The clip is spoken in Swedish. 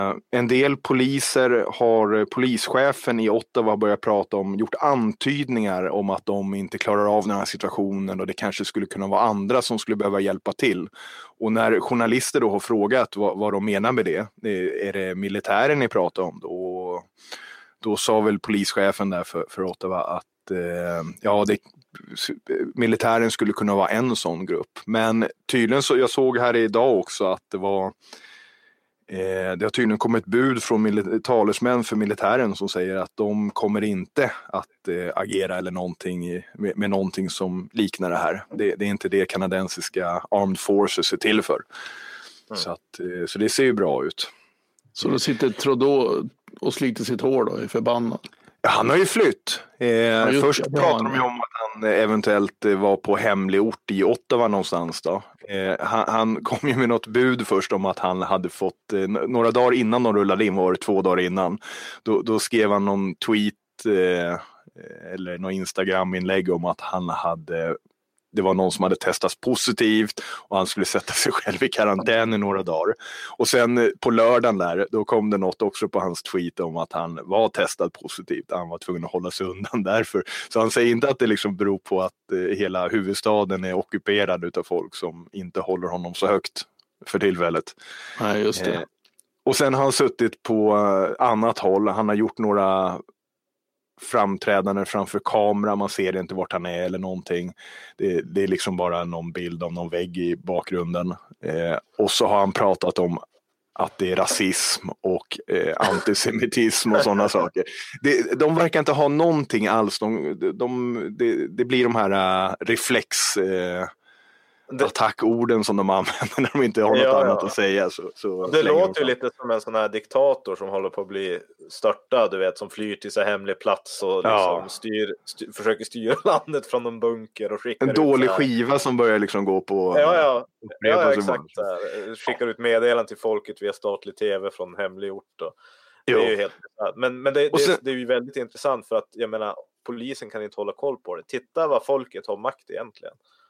En del poliser har polischefen i Ottawa börjat prata om, gjort antydningar om att de inte klarar av den här situationen och det kanske skulle kunna vara andra som skulle behöva hjälpa till. Och när journalister då har frågat vad de menar med det, är det militären ni pratar om då sa väl polischefen där för Ottawa att militären skulle kunna vara en sån grupp. Men tydligen så, jag såg här idag också att det har tydligen kommit bud från talesmän för militären som säger att de kommer inte att agera eller någonting med någonting som liknar det här. Det är inte det kanadensiska Armed Forces är till för. Så det ser ju bra ut. Så då sitter Trudeau och sliter sitt hår då, är förbannad. Ja, han har ju flytt. Först pratade de ju om att han eventuellt var på hemlig ort i Ottawa någonstans då. Han kom ju med något bud först om att han hade fått, några dagar innan de rullade in, var det 2 dagar innan. Då skrev han någon tweet eller någon Instagram-inlägg om att det var någon som hade testats positivt och han skulle sätta sig själv i karantän i några dagar. Och sen på lördagen där, då kom det något också på hans tweet om att han var testad positivt. Han var tvungen att hålla sig undan därför. Så han säger inte att det liksom beror på att hela huvudstaden är ockuperad utav folk som inte håller honom så högt för tillfället. Nej, just det. Och sen har han suttit på annat håll. Han har gjort några framträdande framför kamera, man ser inte vart han är eller någonting. Det är liksom bara någon bild av någon vägg i bakgrunden. Och så har han pratat om att det är rasism och antisemitism och sådana saker. De verkar inte ha någonting alls. Det blir de här attackorden som de använder när de inte har något annat att säga. Så det låter ju lite som en sån här diktator som håller på att bli störtad, du vet, som flyr till så hemlig plats och liksom försöker styra landet från en bunker och skickar en dålig skiva som börjar liksom gå på exakt. Skickar ut meddelanden till folket via statlig tv från hemlig ort och det är ju helt men det är ju väldigt intressant för att jag menar polisen kan inte hålla koll på det. Titta vad folket har makt egentligen.